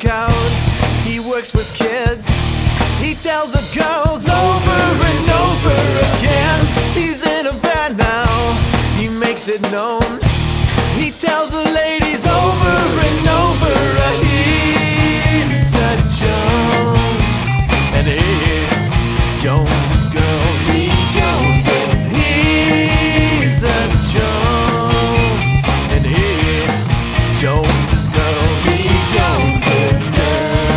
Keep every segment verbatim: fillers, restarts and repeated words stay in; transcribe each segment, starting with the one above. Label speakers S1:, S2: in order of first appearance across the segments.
S1: workout. He works with kids. He tells the girls over and over again. He's in a band now. He makes it known. He tells the ladies over and over he's a Jones. And he Jones is girls. He Jones is. He's a Jones. And he Jones is girls. He Jones is girls.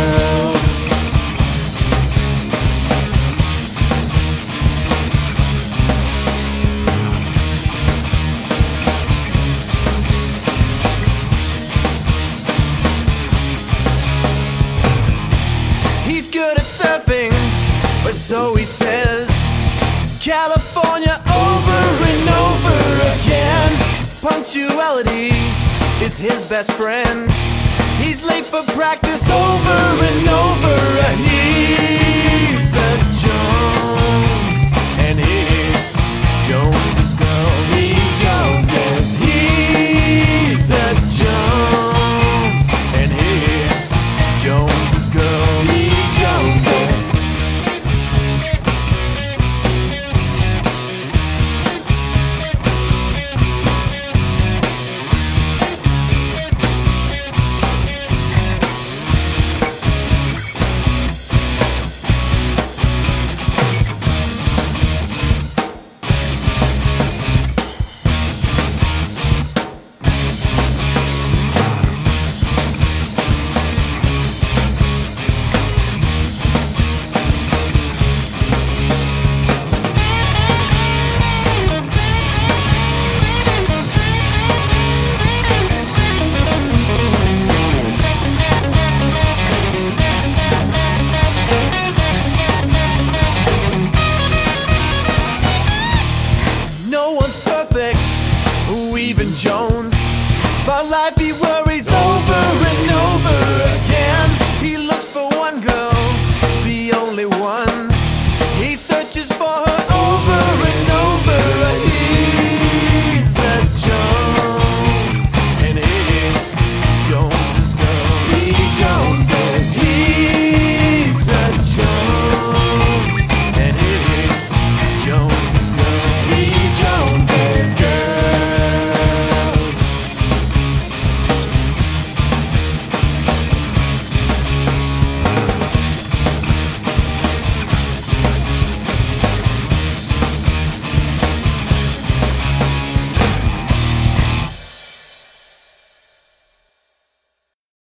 S1: He's good at surfing, or so he says. California over and over again. Punctuality is his best friend. He's late for practice over and over, and he's a Jones.